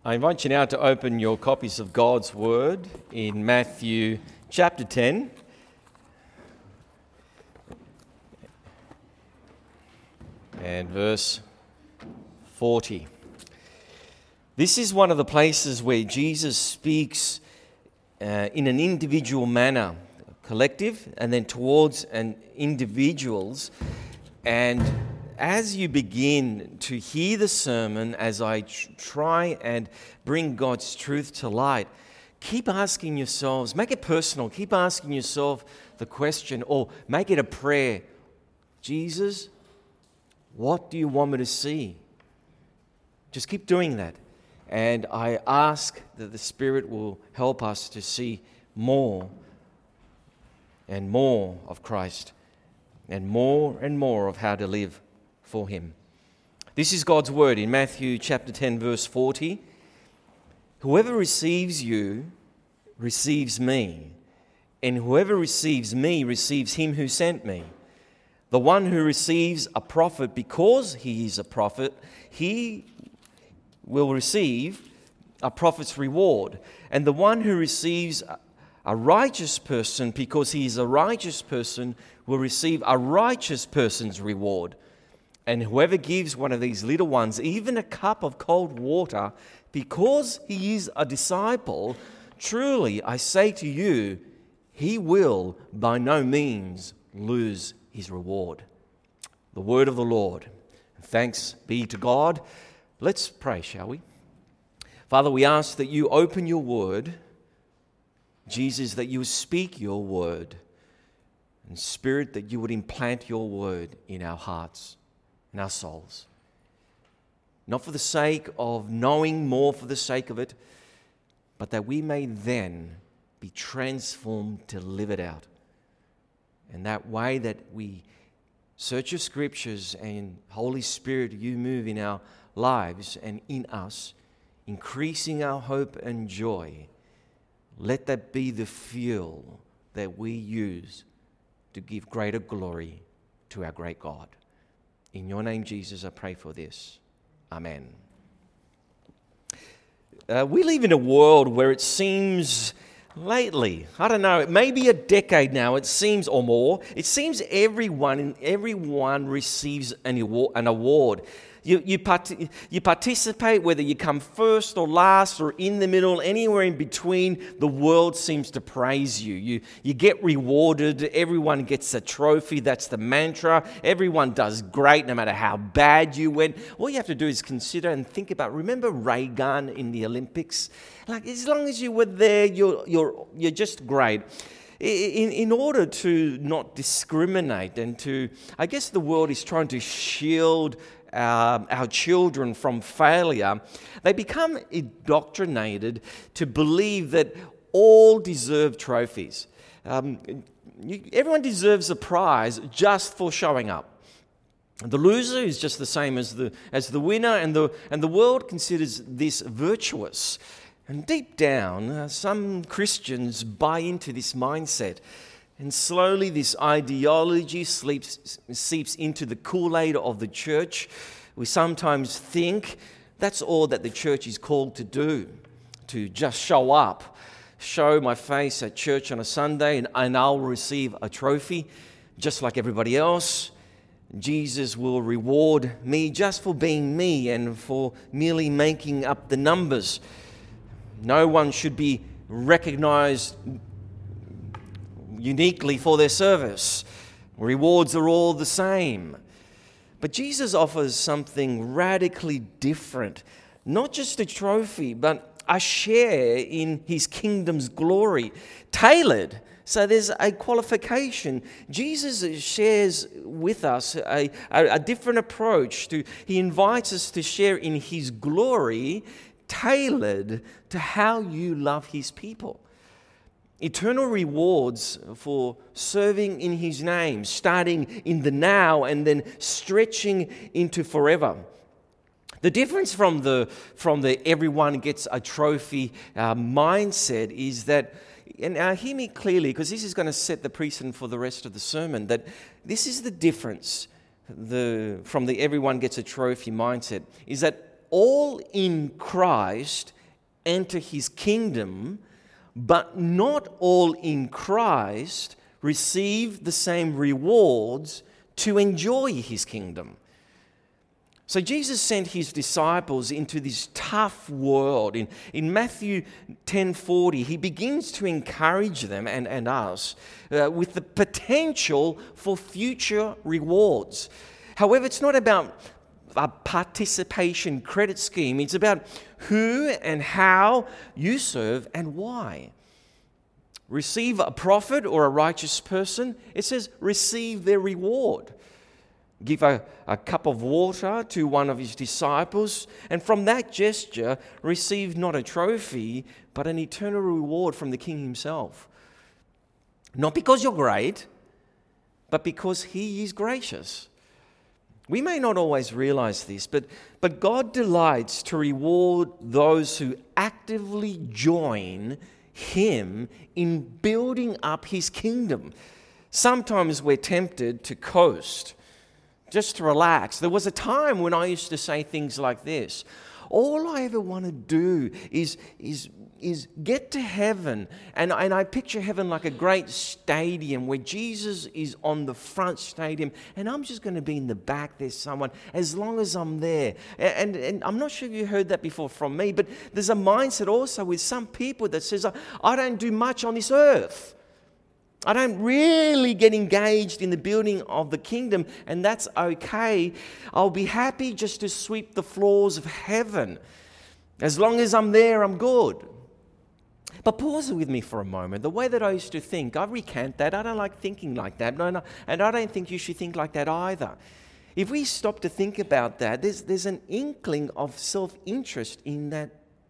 I invite you now to open your copies of God's Word in Matthew chapter 10. And verse 40. This is one of the places where Jesus speaks in an individual manner, collective, and then towards individuals. And as you begin to hear the sermon, as I try and bring God's truth to light, keep asking yourselves, make it personal, keep asking yourself the question, or make it a prayer. Jesus, what do you want me to see? Just keep doing that. And I ask that the Spirit will help us to see more and more of Christ and more of how to live for Him. This is God's word in Matthew chapter 10 verse 40. Whoever receives you receives me, and whoever receives me receives him who sent me. The one who receives a prophet because he is a prophet, he will receive a prophet's reward. And the one who receives a righteous person because he is a righteous person will receive a righteous person's reward. And whoever gives one of these little ones even a cup of cold water because he is a disciple, truly I say to you, he will by no means lose his reward. The word of the Lord. Thanks be to God. Let's pray, shall we? Father, we ask that you open your word, Jesus, that you speak your word, and Spirit, that you would implant your word in our hearts and our souls. Not for the sake of knowing more for the sake of it, but that we may then be transformed to live it out. And that way that we search your scriptures and Holy Spirit, you move in our lives and in us, increasing our hope and joy. Let that be the fuel that we use to give greater glory to our great God. In your name, Jesus, I pray for this. Amen. We live in a world where it seems lately, I don't know, maybe a decade now, it seems, or more, it seems everyone receives an award. You participate, whether you come first or last or in the middle, anywhere in between, the world seems to praise you. You get rewarded, everyone gets a trophy, that's the mantra. Everyone does great no matter how bad you went. All you have to do is consider and think about, remember Reagan in the Olympics? Like, as long as you were there, you're just great. In order to not discriminate and to, I guess the world is trying to shield our children from failure, they become indoctrinated to believe that all deserve trophies. Everyone deserves a prize just for showing up. The loser is just the same as the winner, and the world considers this virtuous. And deep down, some Christians buy into this mindset. And slowly this ideology seeps into the Kool-Aid of the church. We sometimes think that's all that the church is called to do, to just show up, show my face at church on a Sunday, and I'll receive a trophy just like everybody else. Jesus will reward me just for being me and for merely making up the numbers. No one should be recognized uniquely for their service. Rewards are all the same. But Jesus offers something radically different. Not just a trophy, but a share in his kingdom's glory. Tailored. So there's a qualification. Jesus shares with us a different approach. He invites us to share in his glory, tailored to how you love his people. Eternal rewards for serving in his name, starting in the now and then stretching into forever. The difference from the everyone gets a trophy mindset is that, and hear me clearly because this is going to set the precedent for the rest of the sermon, that this is the difference from the everyone gets a trophy mindset, is that all in Christ enter his kingdom, but not all in Christ receive the same rewards to enjoy his kingdom. So Jesus sent his disciples into this tough world. In Matthew 10:40, he begins to encourage them and us with the potential for future rewards. However, it's not about a participation credit scheme. It's about who and how you serve and why. Receive a prophet or a righteous person, it says receive their reward. Give a cup of water to one of his disciples, and from that gesture, receive not a trophy, but an eternal reward from the King himself. Not because you're great, but because he is gracious. We may not always realize this, but God delights to reward those who actively join him in building up his kingdom. Sometimes we're tempted to coast, just to relax. There was a time when I used to say things like this: all I ever want to do is get to heaven, and I picture heaven like a great stadium where Jesus is on the front stadium, and I'm just going to be in the back. There's someone, as long as I'm there. And I'm not sure if you heard that before from me, but there's a mindset also with some people that says, I don't do much on this earth. I don't really get engaged in the building of the kingdom, and that's okay. I'll be happy just to sweep the floors of heaven. As long as I'm there, I'm good. But pause with me for a moment. The way that I used to think, I recant that. I don't like thinking like that. No, and I don't think you should think like that either. If we stop to think about that, there's an inkling of self-interest in that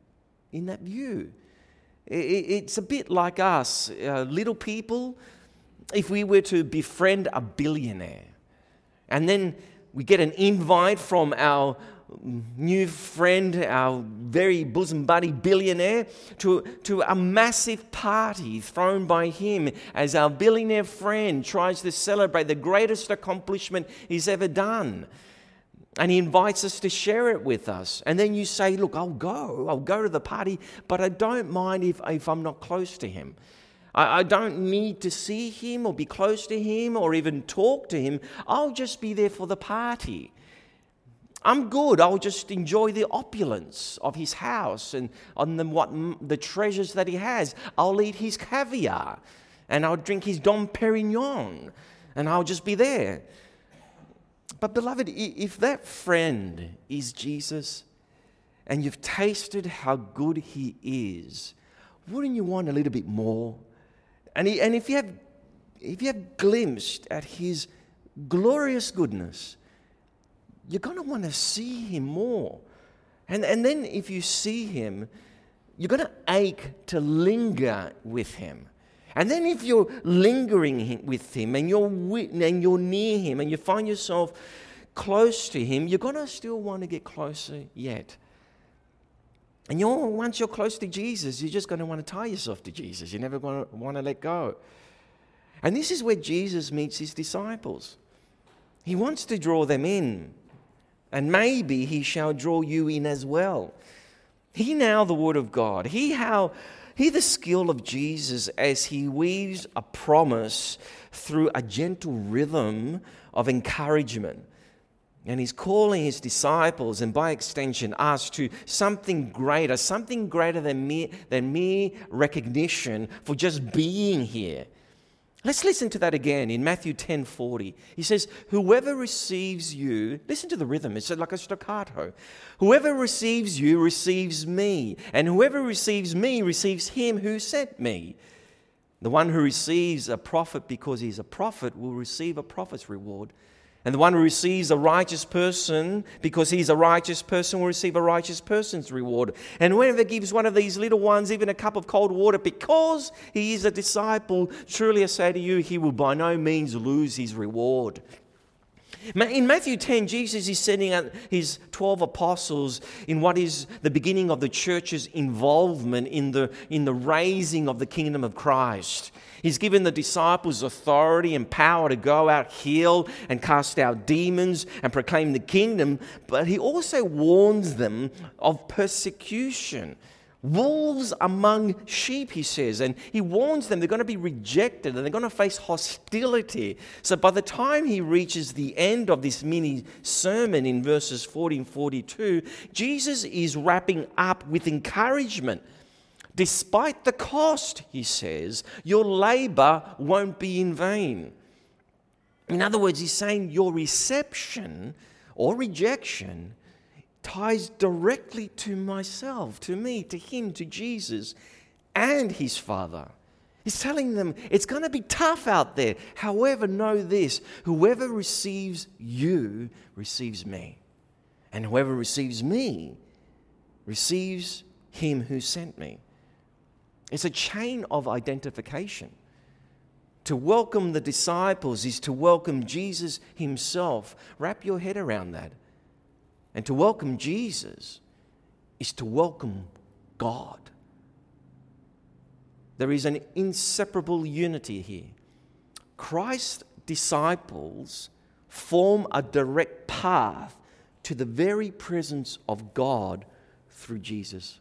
view. It's a bit like us, little people. If we were to befriend a billionaire, and then we get an invite from our new friend, our very bosom buddy billionaire, to a massive party thrown by him as our billionaire friend tries to celebrate the greatest accomplishment he's ever done. And he invites us to share it with us. And then you say, look, I'll go to the party, but I don't mind if I'm not close to him. I don't need to see him or be close to him or even talk to him. I'll just be there for the party. I'm good. I'll just enjoy the opulence of his house and on the treasures that he has. I'll eat his caviar and I'll drink his Dom Perignon and I'll just be there. But beloved, if that friend is Jesus and you've tasted how good he is, wouldn't you want a little bit more? And if you have glimpsed at his glorious goodness, you're going to want to see him more. And then if you see him, you're going to ache to linger with him. And then if you're lingering with him and you're near him and you find yourself close to him, you're going to still want to get closer yet. And once you're close to Jesus, you're just going to want to tie yourself to Jesus. You're never going to want to let go. And this is where Jesus meets his disciples. He wants to draw them in. And maybe he shall draw you in as well. Hear now the word of God. Hear the skill of Jesus as he weaves a promise through a gentle rhythm of encouragement. And he's calling his disciples, and by extension us, to something greater than mere recognition for just being here. Let's listen to that again in Matthew 10:40. He says, whoever receives you, listen to the rhythm, it's like a staccato. Whoever receives you receives me, and whoever receives me receives him who sent me. The one who receives a prophet because he's a prophet will receive a prophet's reward. And the one who receives a righteous person because he's a righteous person will receive a righteous person's reward. And whoever gives one of these little ones even a cup of cold water because he is a disciple, truly I say to you, he will by no means lose his reward. In Matthew 10, Jesus is sending out his 12 apostles in what is the beginning of the church's involvement in the raising of the kingdom of Christ. He's given the disciples authority and power to go out, heal and cast out demons and proclaim the kingdom, but he also warns them of persecution, Wolves among sheep, he says, and he warns them they're going to be rejected and they're going to face hostility. So by the time he reaches the end of this mini sermon in verses 40 and 42, Jesus is wrapping up with encouragement. Despite the cost, he says, your labor won't be in vain. In other words, he's saying your reception or rejection ties directly to myself, to me, to him, to Jesus, and his Father. He's telling them it's going to be tough out there. However, know this, whoever receives you receives me. And whoever receives me receives him who sent me. It's a chain of identification. To welcome the disciples is to welcome Jesus himself. Wrap your head around that. And to welcome Jesus is to welcome God. There is an inseparable unity here. Christ's disciples form a direct path to the very presence of God through Jesus.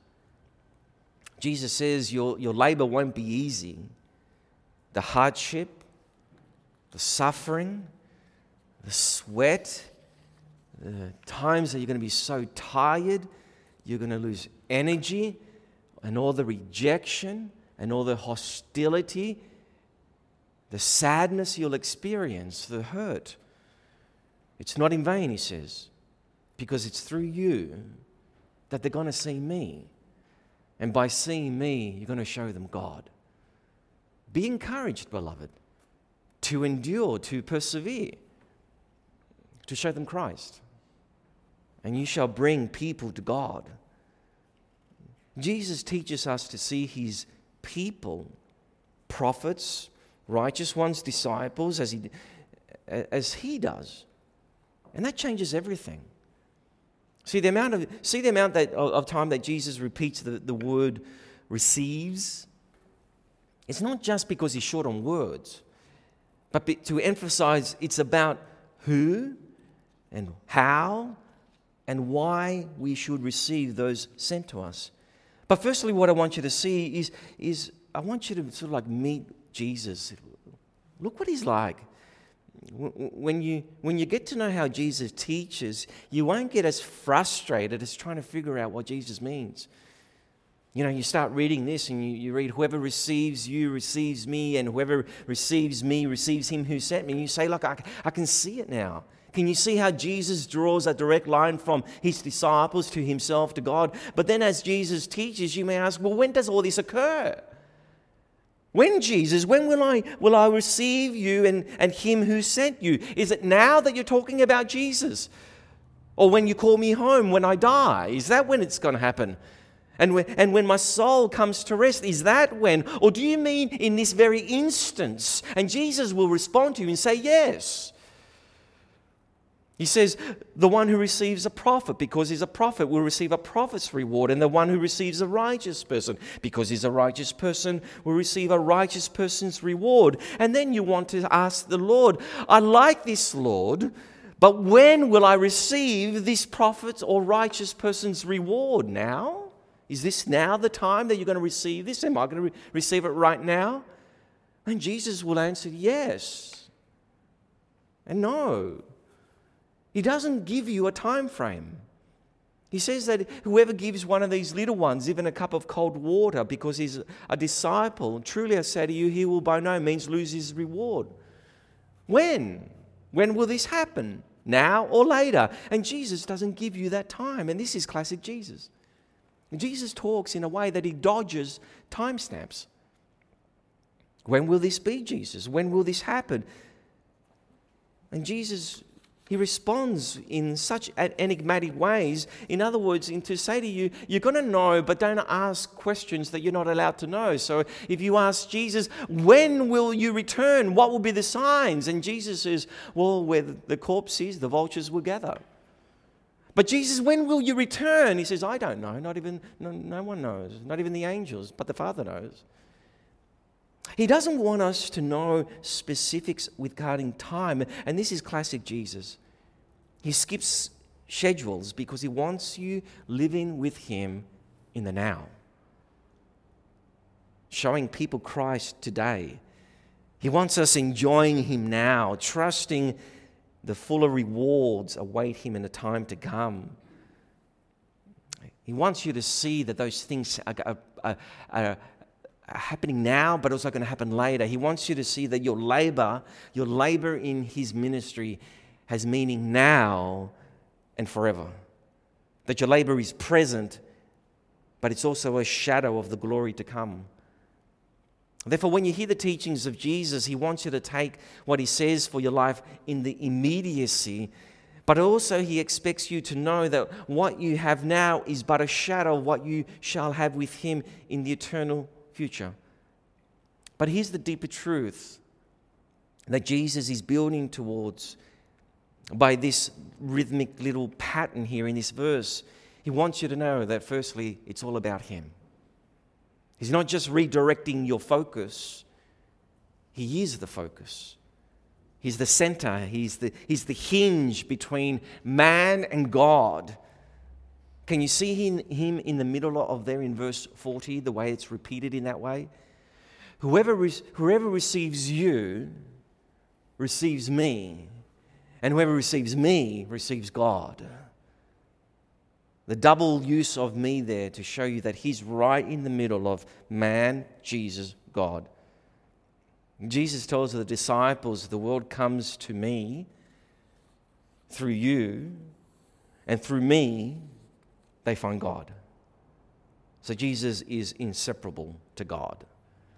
Jesus says your labor won't be easy. The hardship, the suffering, the sweat, the times that you're going to be so tired, you're going to lose energy, and all the rejection and all the hostility, the sadness you'll experience, the hurt. It's not in vain, he says, because it's through you that they're going to see me. And by seeing me, you're going to show them God. Be encouraged, beloved, to endure, to persevere, to show them Christ. And you shall bring people to God. Jesus teaches us to see his people, prophets, righteous ones, disciples, as he does. And that changes everything. See the amount of time that Jesus repeats the word receives. It's not just because he's short on words, but to emphasize it's about who and how and why we should receive those sent to us. But firstly, what I want you to see is I want you to sort of like meet Jesus. Look what he's like. When you get to know how Jesus teaches, you won't get as frustrated as trying to figure out what Jesus means. You know, you start reading this and you read, whoever receives you receives me, and whoever receives me receives him who sent me. And you say, look, I can see it now. Can you see how Jesus draws a direct line from his disciples to himself, to God? But then as Jesus teaches, you may ask, well, when does all this occur? When, Jesus, when will I receive you and him who sent you? Is it now that you're talking about Jesus? Or when you call me home when I die? Is that when it's going to happen? And when my soul comes to rest, is that when? Or do you mean in this very instance? And Jesus will respond to you and say, yes. He says, the one who receives a prophet because he's a prophet will receive a prophet's reward. And the one who receives a righteous person because he's a righteous person will receive a righteous person's reward. And then you want to ask the Lord, I like this, Lord, but when will I receive this prophet or righteous person's reward? Now? Is this now the time that you're going to receive this? Am I going to receive it right now? And Jesus will answer yes and no. He doesn't give you a time frame. He says that whoever gives one of these little ones even a cup of cold water because he's a disciple, truly I say to you, he will by no means lose his reward. When? When will this happen? Now or later? And Jesus doesn't give you that time. And this is classic Jesus. Jesus talks in a way that he dodges timestamps. When will this be, Jesus? When will this happen? And Jesus, he responds in such enigmatic ways. In other words, to say to you, you're going to know, but don't ask questions that you're not allowed to know. So if you ask Jesus, when will you return? What will be the signs? And Jesus says, well, where the corpse is, the vultures will gather. But Jesus, when will you return? He says, I don't know. No one knows. Not even the angels, but the Father knows. He doesn't want us to know specifics regarding time. And this is classic Jesus. He skips schedules because he wants you living with him in the now. showing people Christ today. He wants us enjoying Him now, trusting the fuller rewards await Him in the time to come. He wants you to see that those things are happening now, but also going to happen later. He wants you to see that your labor in His ministry has meaning now and forever. That your labor is present, but it's also a shadow of the glory to come. Therefore, when you hear the teachings of Jesus, He wants you to take what He says for your life in the immediacy, but also He expects you to know that what you have now is but a shadow of what you shall have with Him in the eternal future. But here's the deeper truth that Jesus is building towards by this rhythmic little pattern here in this verse. He wants you to know that firstly, it's all about Him. He's not just redirecting your focus. He is the focus. He's the center. He's the hinge between man and God. Can you see him in the middle of there in verse 40, the way it's repeated in that way? Whoever receives you receives me, and whoever receives me receives God. The double use of me there to show you that He's right in the middle of man, Jesus, God. Jesus tells the disciples, the world comes to me through you, and through me they find God. So Jesus is inseparable to God.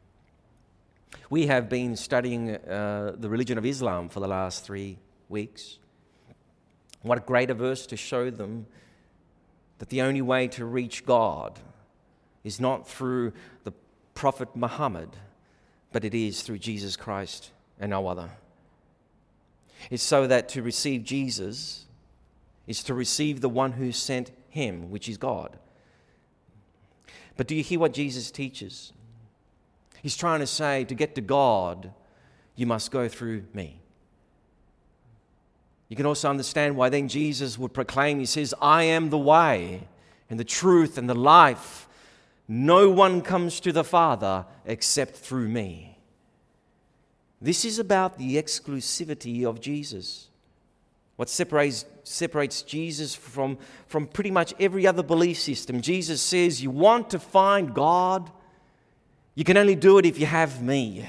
We have been studying the religion of Islam for the last 3 weeks. What a greater verse to show them that the only way to reach God is not through the Prophet Muhammad, but it is through Jesus Christ and no other. It's so that to receive Jesus is to receive the one who sent Him, which is God. But do you hear what Jesus teaches? He's trying to say, to get to God, you must go through me. You can also understand why then Jesus would proclaim, He says, I am the way and the truth and the life. No one comes to the Father except through me. This is about the exclusivity of Jesus. What separates Jesus from pretty much every other belief system. Jesus says, you want to find God? You can only do it if you have me.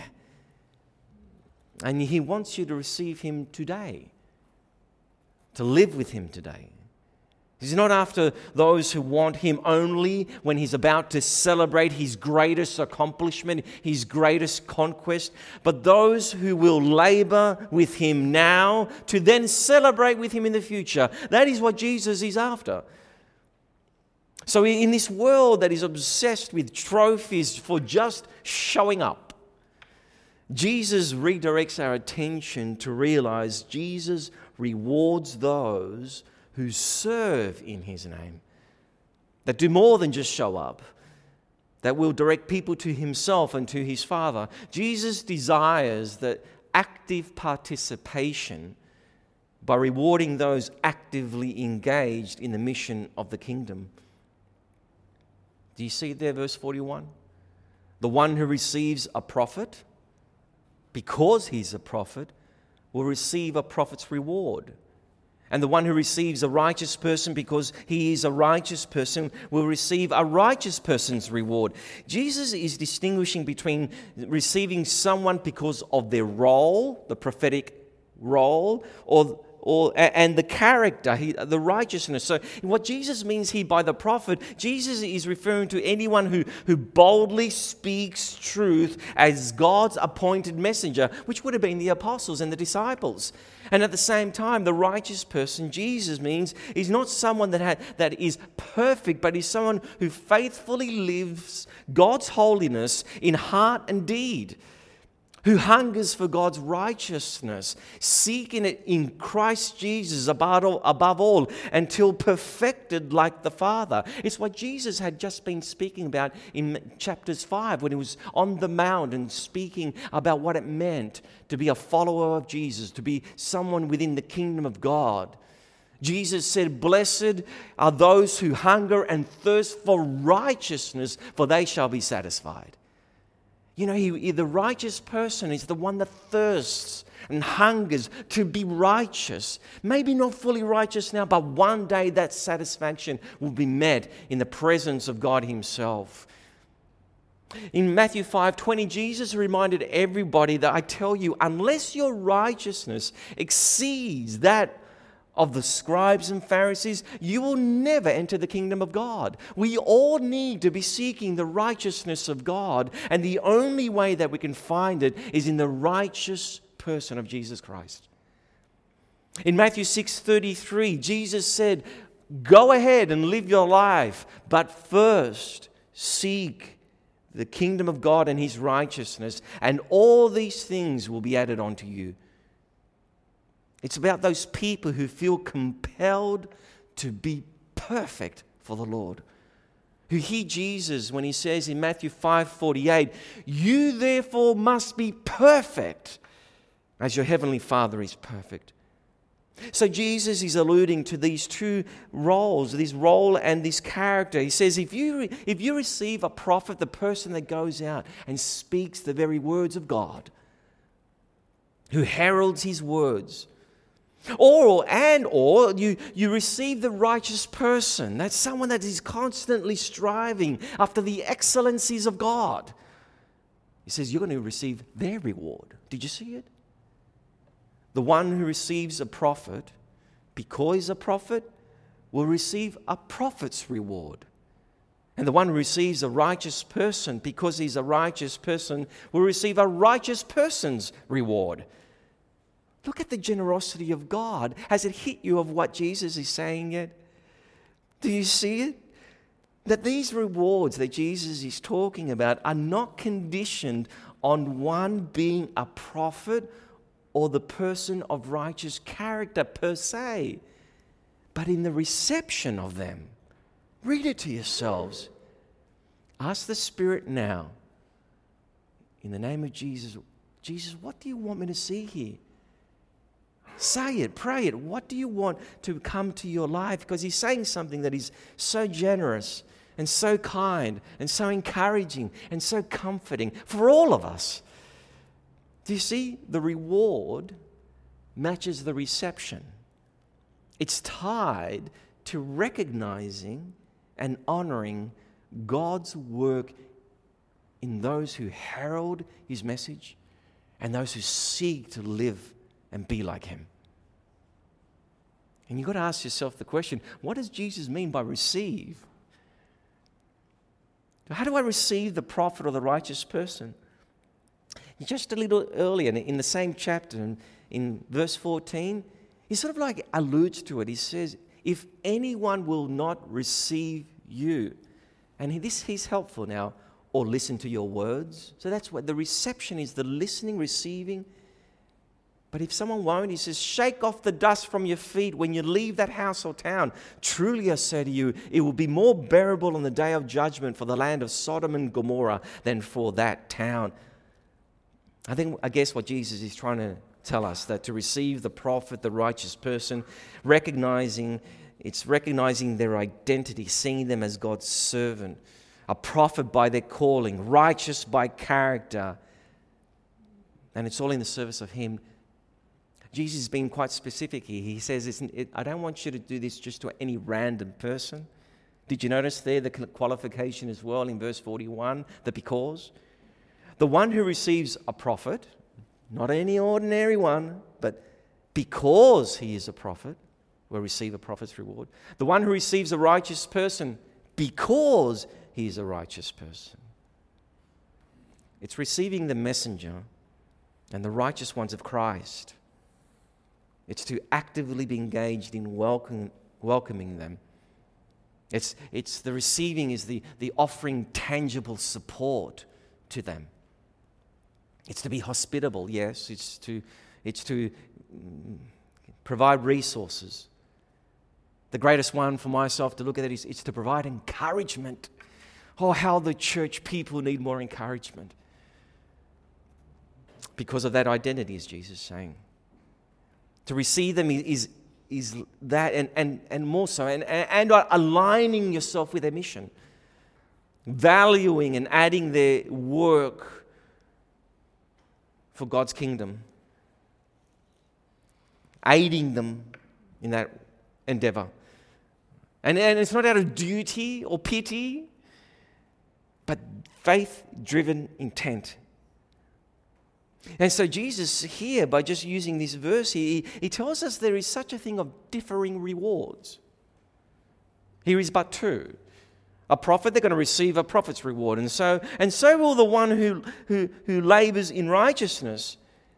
And He wants you to receive Him today, to live with Him today. He's not after those who want Him only when He's about to celebrate His greatest accomplishment, His greatest conquest, but those who will labor with Him now to then celebrate with Him in the future. That is what Jesus is after. So in this world that is obsessed with trophies for just showing up, Jesus redirects our attention to realize Jesus rewards those who serve in His name, that do more than just show up, that will direct people to Himself and to His Father. Jesus desires that active participation by rewarding those actively engaged in the mission of the kingdom. Do you see there, verse 41? The one who receives a prophet, because he's a prophet, will receive a prophet's reward. And the one who receives a righteous person because he is a righteous person will receive a righteous person's reward. Jesus is distinguishing between receiving someone because of their role, the prophetic role, and the character, the righteousness. So what Jesus means here by the prophet, Jesus is referring to anyone who boldly speaks truth as God's appointed messenger, which would have been the apostles and the disciples. And at the same time, the righteous person, Jesus means, is not someone that is perfect, but is someone who faithfully lives God's holiness in heart and deed, who hungers for God's righteousness, seeking it in Christ Jesus above all, until perfected like the Father. It's what Jesus had just been speaking about in chapters 5 when He was on the mount and speaking about what it meant to be a follower of Jesus, to be someone within the kingdom of God. Jesus said, "Blessed are those who hunger and thirst for righteousness, for they shall be satisfied." You know, the righteous person is the one that thirsts and hungers to be righteous. Maybe not fully righteous now, but one day that satisfaction will be met in the presence of God Himself. In Matthew 5:20, Jesus reminded everybody that, I tell you, unless your righteousness exceeds that of the scribes and Pharisees, you will never enter the kingdom of God. We all need to be seeking the righteousness of God, and the only way that we can find it is in the righteous person of Jesus Christ. In Matthew 6:33, Jesus said, go ahead and live your life, but first seek the kingdom of God and His righteousness, and all these things will be added onto you. It's about those people who feel compelled to be perfect for the Lord, who hear Jesus when He says in Matthew 5:48, you therefore must be perfect as your heavenly Father is perfect. So Jesus is alluding to these two roles, this role and this character. He says, if you receive a prophet, the person that goes out and speaks the very words of God, who heralds His words, or you receive the righteous person. That's someone that is constantly striving after the excellencies of God. He says you're going to receive their reward. Did you see it? The one who receives a prophet, because he's a prophet, will receive a prophet's reward. And the one who receives a righteous person, because he's a righteous person, will receive a righteous person's reward. Look at the generosity of God. Has it hit you of what Jesus is saying yet? Do you see it? That these rewards that Jesus is talking about are not conditioned on one being a prophet or the person of righteous character per se, but in the reception of them. Read it to yourselves. Ask the Spirit now, in the name of Jesus, Jesus, what do you want me to see here? Say it, pray it. What do you want to come to your life? Because He's saying something that is so generous and so kind and so encouraging and so comforting for all of us. Do you see? The reward matches the reception. It's tied to recognizing and honoring God's work in those who herald His message and those who seek to live and be like Him. And you've got to ask yourself the question, what does Jesus mean by receive? How do I receive the prophet or the righteous person? Just a little earlier in the same chapter, in verse 14, he sort of like alludes to it. He says, if anyone will not receive you, and he's helpful now, or listen to your words. So that's what the reception is, the listening, receiving. But if someone won't, he says, shake off the dust from your feet when you leave that house or town. Truly I say to you, it will be more bearable on the day of judgment for the land of Sodom and Gomorrah than for that town. I guess what Jesus is trying to tell us, that to receive the prophet, the righteous person, recognizing their identity, seeing them as God's servant, a prophet by their calling, righteous by character, and it's all in the service of Him. Jesus has been quite specific here. He says, I don't want you to do this just to any random person. Did you notice there the qualification as well in verse 41, the because? The one who receives a prophet, not any ordinary one, but because he is a prophet, will receive a prophet's reward. The one who receives a righteous person, because he is a righteous person. It's receiving the messenger and the righteous ones of Christ. It's to actively be engaged in welcoming them. It's the receiving is the offering tangible support to them. It's to be hospitable, yes. It's to provide resources. The greatest one for myself to look at is it's to provide encouragement. Oh, how the church people need more encouragement. Because of that identity, is Jesus saying. To receive them is that and more so, and aligning yourself with their mission. Valuing and adding their work for God's kingdom, aiding them in that endeavor. And it's not out of duty or pity, but faith-driven intent. And so Jesus here, by just using this verse, he tells us there is such a thing of differing rewards. Here is but two. A prophet, they're going to receive a prophet's reward. And so will the one who labors in righteousness.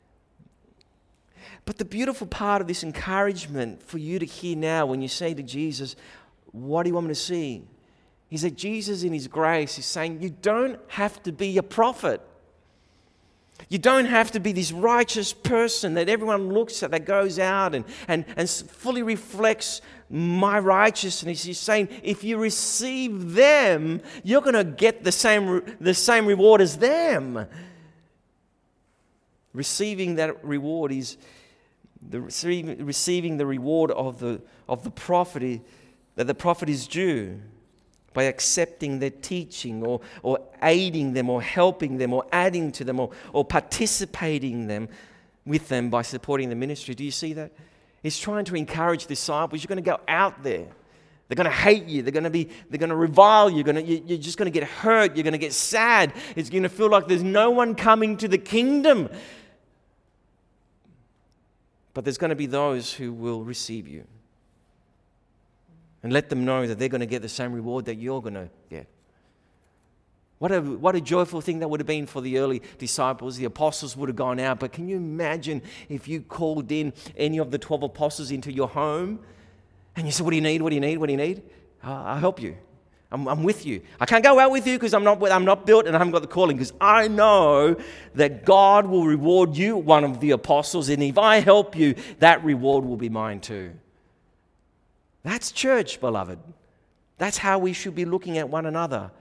But the beautiful part of this encouragement for you to hear now when you say to Jesus, what do you want me to see? Is that Jesus in his grace is saying, you don't have to be a prophet. You don't have to be this righteous person that everyone looks at, that goes out and fully reflects my righteousness. He's saying, if you receive them, you're going to get the same reward as them. Receiving that reward is receiving the reward of the prophet, that the prophet is due, by accepting their teaching or aiding them or helping them or adding to them or participating with them by supporting the ministry. Do you see that? He's trying to encourage disciples. You're going to go out there. They're going to hate you. They're going to revile you. You're just going to get hurt. You're going to get sad. It's going to feel like there's no one coming to the kingdom. But there's going to be those who will receive you. And let them know that they're going to get the same reward that you're going to get. What a joyful thing that would have been for the early disciples. The apostles would have gone out. But can you imagine if you called in any of the 12 apostles into your home and you said, what do you need? What do you need? What do you need? I'll help you. I'm with you. I can't go out with you because I'm not built and I haven't got the calling, because I know that God will reward you, one of the apostles, and if I help you, that reward will be mine too. That's church, beloved. That's how we should be looking at one another.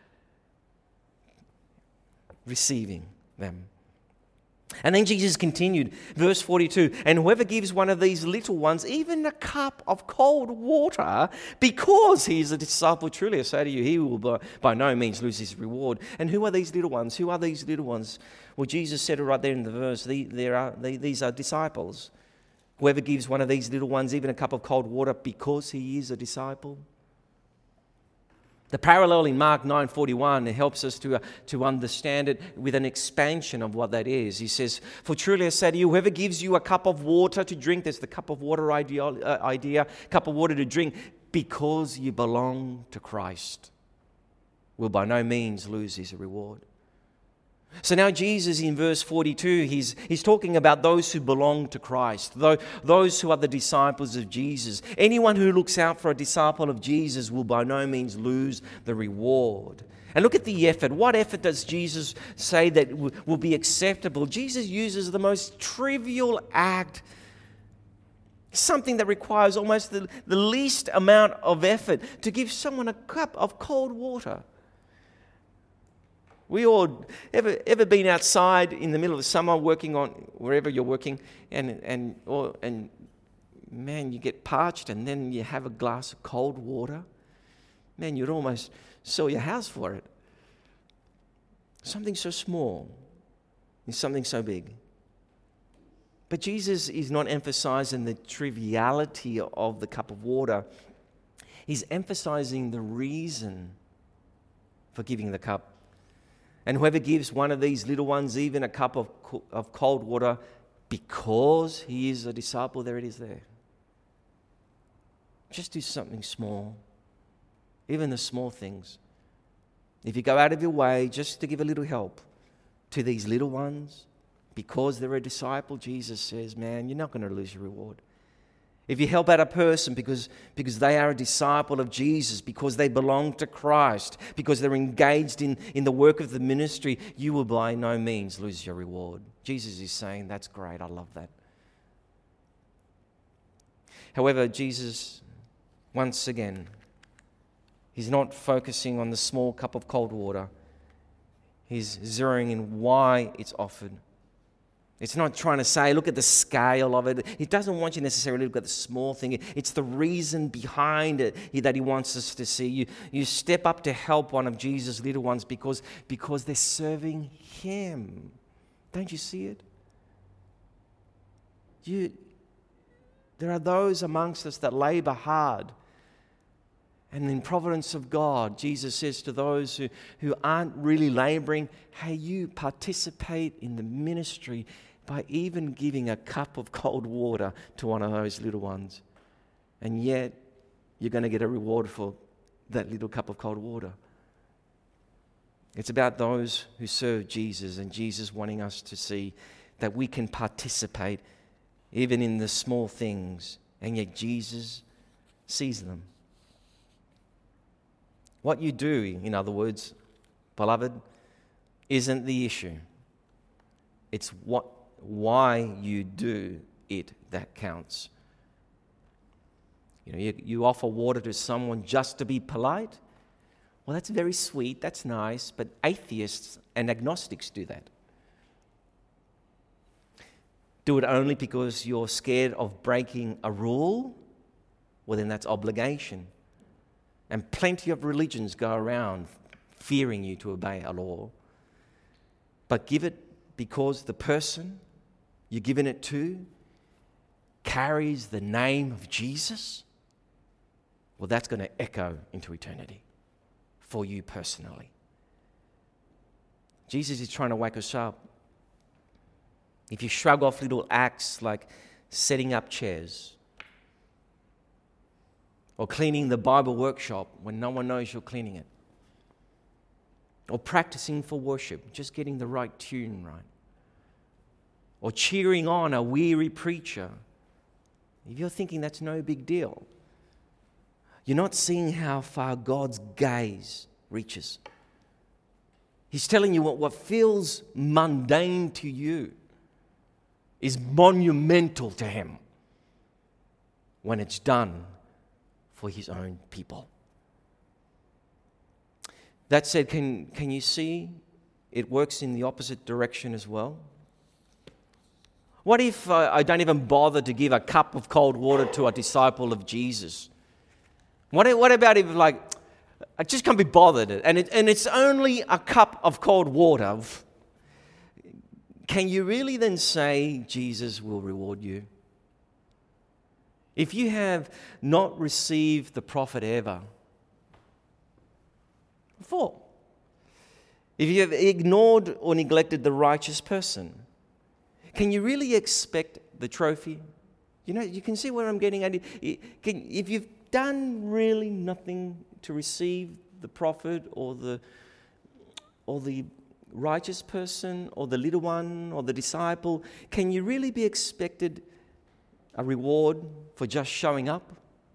Receiving them. And then Jesus continued, verse 42, and whoever gives one of these little ones even a cup of cold water, because he is a disciple, truly I say to you, he will by no means lose his reward. And who are these little ones? Who are these little ones? Well, Jesus said it right there in the verse. These are disciples. Whoever gives one of these little ones even a cup of cold water because he is a disciple. The parallel in Mark 9:41 helps us to understand it with an expansion of what that is. He says, for truly I say to you, whoever gives you a cup of water to drink, there's the cup of water idea, cup of water to drink, because you belong to Christ, will by no means lose his reward. So now Jesus in verse 42, he's talking about those who belong to Christ, those who are the disciples of Jesus. Anyone who looks out for a disciple of Jesus will by no means lose the reward. And look at the effort. What effort does Jesus say that will be acceptable? Jesus uses the most trivial act, something that requires almost the least amount of effort, to give someone a cup of cold water. We all ever been outside in the middle of the summer working on wherever you're working, and man, you get parched and then you have a glass of cold water. Man, you'd almost sell your house for it. Something so small is something so big. But Jesus is not emphasizing the triviality of the cup of water. He's emphasizing the reason for giving the cup. And whoever gives one of these little ones even a cup of cold water because he is a disciple, there it is there. Just do something small, even the small things. If you go out of your way just to give a little help to these little ones because they're a disciple, Jesus says, man, you're not going to lose your reward. If you help out a person because they are a disciple of Jesus, because they belong to Christ, because they're engaged in the work of the ministry, you will by no means lose your reward. Jesus is saying, that's great, I love that. However, Jesus, once again, he's not focusing on the small cup of cold water. He's zeroing in why it's offered. It's not trying to say, look at the scale of it. He doesn't want you necessarily to look at the small thing. It's the reason behind it that he wants us to see. You step up to help one of Jesus' little ones because they're serving him. Don't you see it? There are those amongst us that labor hard. And in providence of God, Jesus says to those who aren't really laboring, hey, you participate in the ministry by even giving a cup of cold water to one of those little ones. And yet, you're going to get a reward for that little cup of cold water. It's about those who serve Jesus, and Jesus wanting us to see that we can participate even in the small things, and yet Jesus sees them. What you do, in other words, beloved, isn't the issue. It's why you do it that counts. You offer water to someone just to be polite. Well, that's very sweet, that's nice, but atheists and agnostics do that. Do it only because you're scared of breaking a rule? Well, then that's obligation. And plenty of religions go around fearing you to obey a law. But give it because the person you're giving it to carries the name of Jesus. Well, that's going to echo into eternity for you personally. Jesus is trying to wake us up. If you shrug off little acts like setting up chairs or cleaning the Bible workshop when no one knows you're cleaning it, or practicing for worship, just getting the right tune right, or cheering on a weary preacher, if you're thinking that's no big deal, you're not seeing how far God's gaze reaches. He's telling you what feels mundane to you is monumental to Him when it's done for His own people. That said, can you see it works in the opposite direction as well? What if I don't even bother to give a cup of cold water to a disciple of Jesus? What about if, I just can't be bothered, and it's only a cup of cold water? Can you really then say Jesus will reward you? If you have not received the prophet ever before, if you have ignored or neglected the righteous person, can you really expect the trophy? You can see where I'm getting at. If you've done really nothing to receive the prophet or the righteous person or the little one or the disciple, can you really be expected a reward for just showing up?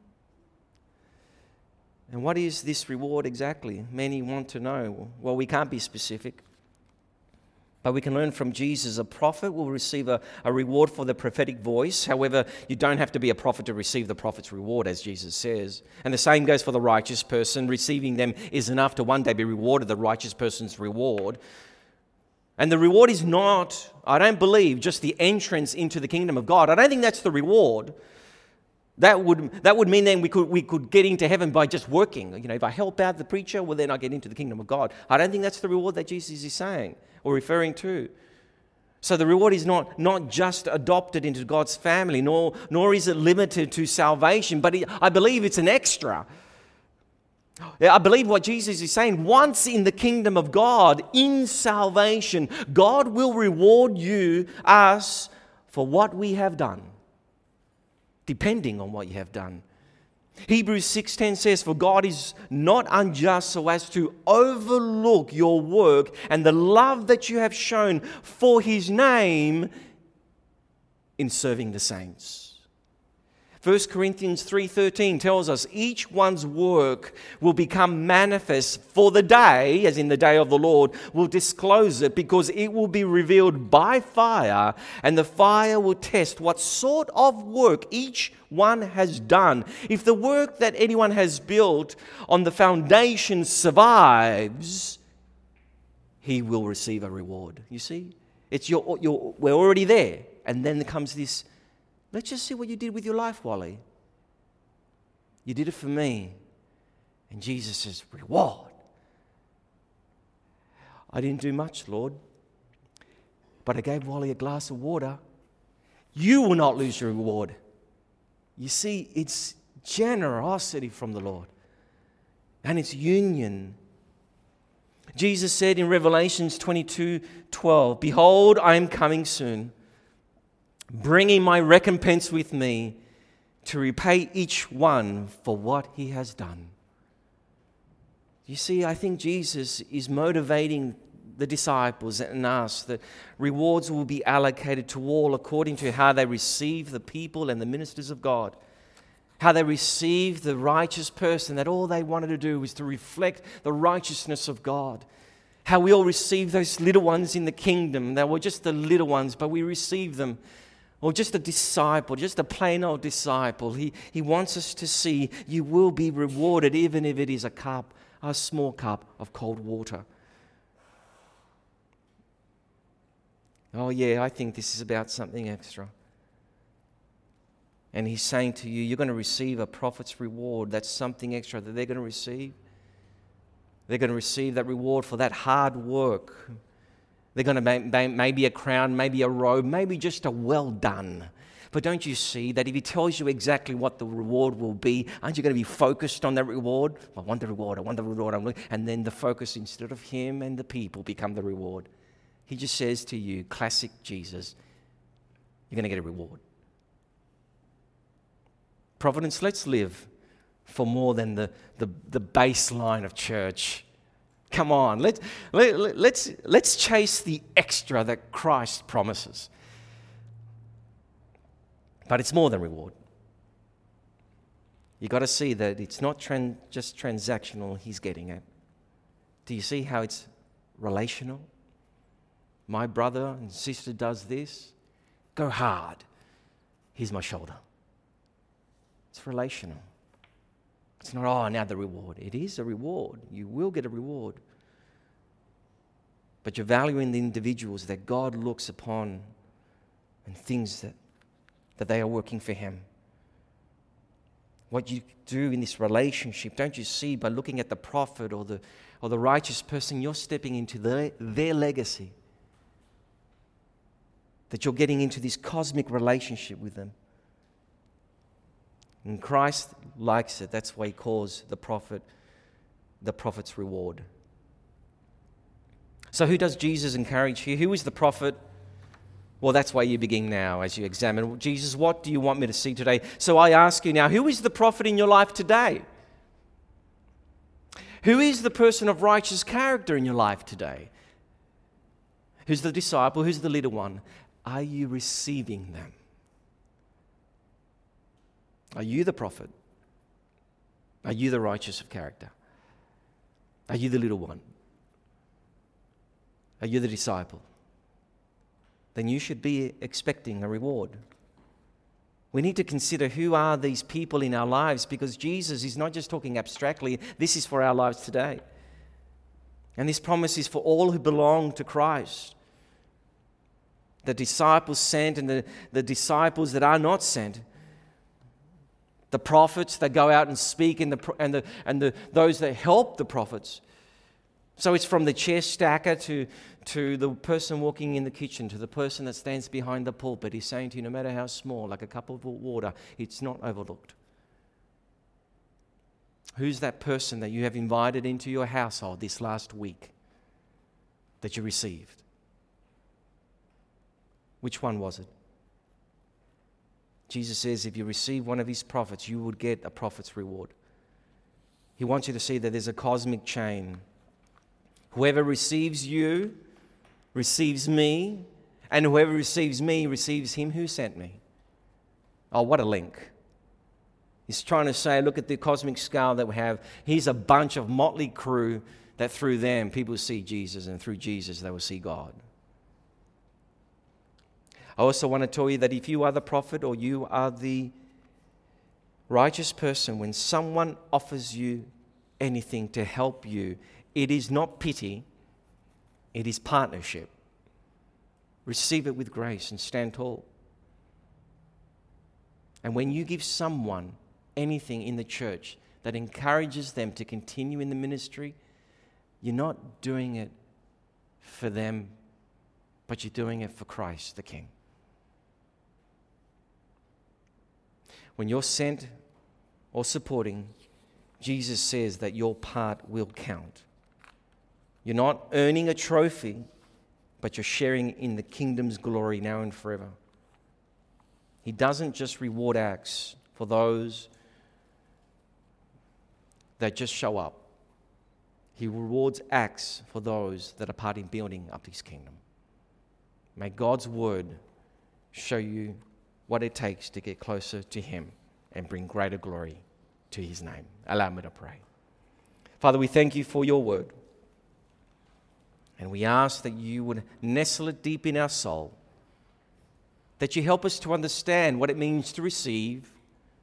And what is this reward exactly? Many want to know. Well, we can't be specific. But we can learn from Jesus. A prophet will receive a reward for the prophetic voice. However, you don't have to be a prophet to receive the prophet's reward, as Jesus says. And the same goes for the righteous person. Receiving them is enough to one day be rewarded, the righteous person's reward. And the reward is not, I don't believe, just the entrance into the kingdom of God. I don't think that's the reward. That would mean then we could get into heaven by just working. If I help out the preacher, well, then I get into the kingdom of God. I don't think that's the reward that Jesus is saying or referring to. So the reward is not just adopted into God's family, nor is it limited to salvation, but I believe it's an extra. I believe what Jesus is saying, once in the kingdom of God, in salvation, God will reward us for what we have done, depending on what you have done. Hebrews 6:10 says, "For God is not unjust so as to overlook your work and the love that you have shown for His name in serving the saints." 1 Corinthians 3:13 tells us each one's work will become manifest, for the day, as in the day of the Lord, will disclose it, because it will be revealed by fire, and the fire will test what sort of work each one has done. If the work that anyone has built on the foundation survives, he will receive a reward. You see? We're already there. And then there comes this, let's just see what you did with your life, Wally. You did it for me. And Jesus says, reward. I didn't do much, Lord, but I gave Wally a glass of water. you will not lose your reward. You see, it's generosity from the Lord. And it's union. Jesus said in Revelations 22:12, "Behold, I am coming soon, bringing my recompense with me to repay each one for what he has done." You see, I think Jesus is motivating the disciples and us that rewards will be allocated to all according to how they receive the people and the ministers of God. How they receive the righteous person, that all they wanted to do was to reflect the righteousness of God. How we all receive those little ones in the kingdom. They were just the little ones, but we receive them. Or just a disciple, just a plain old disciple. He wants us to see you will be rewarded even if it is a small cup of cold water. Oh yeah, I think this is about something extra. And he's saying to you, you're going to receive a prophet's reward. That's something extra that they're going to receive. They're going to receive that reward for that hard work. They're going to maybe a crown, maybe a robe, maybe just a well done. But don't you see that if he tells you exactly what the reward will be, aren't you going to be focused on that reward? I want the reward, I want the reward. And then the focus, instead of him and the people, become the reward. He just says to you, classic Jesus, you're going to get a reward. Providence, let's live for more than the baseline of church. Come on, let's chase the extra that Christ promises. But it's more than reward. You've got to see that it's not just transactional he's getting at. Do you see how it's relational? My brother and sister does this. Go hard. Here's my shoulder. It's relational. It's not, now the reward. It is a reward. You will get a reward. But you're valuing the individuals that God looks upon and things that they are working for him. What you do in this relationship, don't you see, by looking at the prophet or the righteous person, you're stepping into their legacy. That you're getting into this cosmic relationship with them. And Christ likes it. That's why he calls the prophet's reward. So who does Jesus encourage here? Who is the prophet? Well, that's why you begin now as you examine. Jesus, what do you want me to see today? So I ask you now, who is the prophet in your life today? Who is the person of righteous character in your life today? Who's the disciple? Who's the little one? Are you receiving them? Are you the prophet? Are you the righteous of character? Are you the little one? Are you the disciple? Then you should be expecting a reward. We need to consider who are these people in our lives, because Jesus is not just talking abstractly. This is for our lives today. And this promise is for all who belong to Christ. The disciples sent and the disciples that are not sent. The prophets that go out and speak and those that help the prophets. So it's from the chair stacker to the person walking in the kitchen, to the person that stands behind the pulpit. He's saying to you, no matter how small, like a cup of water, it's not overlooked. Who's that person that you have invited into your household this last week that you received? Which one was it? Jesus says if you receive one of his prophets, you would get a prophet's reward. He wants you to see that there's a cosmic chain. Whoever receives you receives me, and whoever receives me receives him who sent me. Oh, what a link. He's trying to say, look at the cosmic scale that we have. Here's a bunch of motley crew that through them people see Jesus, and through Jesus they will see God. I also want to tell you that if you are the prophet or you are the righteous person, when someone offers you anything to help you, it is not pity, it is partnership. Receive it with grace and stand tall. And when you give someone anything in the church that encourages them to continue in the ministry, you're not doing it for them, but you're doing it for Christ the King. when you're sent or supporting, Jesus says that your part will count. You're not earning a trophy, but you're sharing in the kingdom's glory now and forever. He doesn't just reward acts for those that just show up. He rewards acts for those that are part in building up His kingdom. May God's word show you what it takes to get closer to Him and bring greater glory to His name. Allow me to pray. Father, we thank You for Your word. And we ask that You would nestle it deep in our soul, that You help us to understand what it means to receive.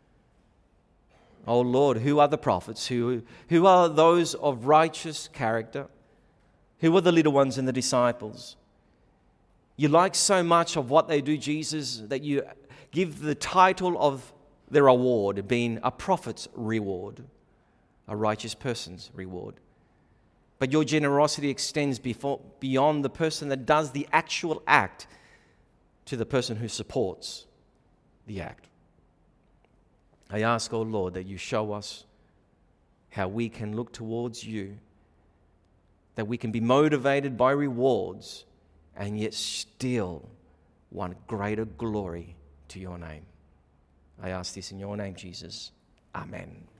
Oh Lord, who are the prophets? Who are those of righteous character? Who are the little ones and the disciples? You like so much of what they do, Jesus, that You give the title of their award being a prophet's reward, a righteous person's reward. But Your generosity extends beyond the person that does the actual act to the person who supports the act. I ask, oh Lord, that You show us how we can look towards You, that we can be motivated by rewards and yet still want greater glory to Your name. I ask this in Your name, Jesus. Amen.